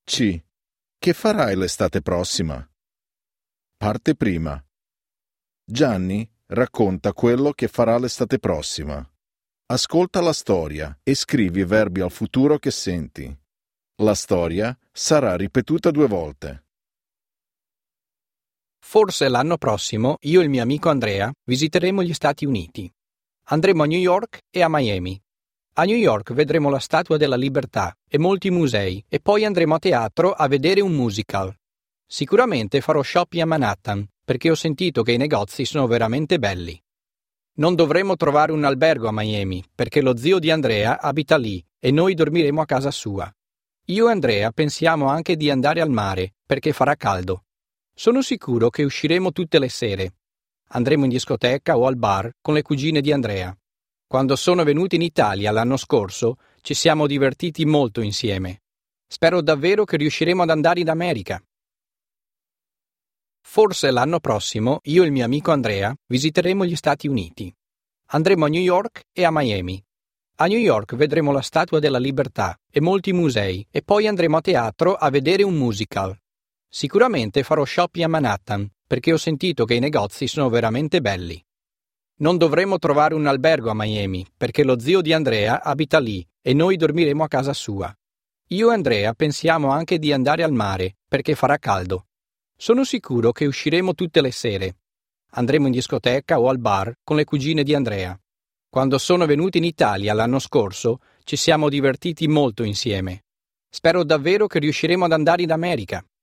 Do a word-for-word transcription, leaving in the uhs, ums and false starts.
C. Che farai l'estate prossima? Parte prima. Gianni racconta quello che farà l'estate prossima. Ascolta la storia e scrivi i verbi al futuro che senti. La storia sarà ripetuta due volte. Forse l'anno prossimo io e il mio amico Andrea visiteremo gli Stati Uniti. Andremo a New York e a Miami. A New York vedremo la Statua della Libertà e molti musei e poi andremo a teatro a vedere un musical. Sicuramente farò shopping a Manhattan perché ho sentito che i negozi sono veramente belli. Non dovremo trovare un albergo a Miami perché lo zio di Andrea abita lì e noi dormiremo a casa sua. Io e Andrea pensiamo anche di andare al mare perché farà caldo. Sono sicuro che usciremo tutte le sere. Andremo in discoteca o al bar con le cugine di Andrea. Quando sono venuti in Italia l'anno scorso ci siamo divertiti molto insieme. Spero davvero che riusciremo ad andare in America. Forse l'anno prossimo io e il mio amico Andrea visiteremo gli Stati Uniti. Andremo a New York e a Miami. A New York vedremo la Statua della Libertà e molti musei e poi andremo a teatro a vedere un musical. Sicuramente farò shopping a Manhattan perché ho sentito che i negozi sono veramente belli. Non dovremo trovare un albergo a Miami perché lo zio di Andrea abita lì e noi dormiremo a casa sua. Io e Andrea pensiamo anche di andare al mare perché farà caldo. Sono sicuro che usciremo tutte le sere. Andremo in discoteca o al bar con le cugine di Andrea. Quando sono venuti in Italia l'anno scorso ci siamo divertiti molto insieme. Spero davvero che riusciremo ad andare in America.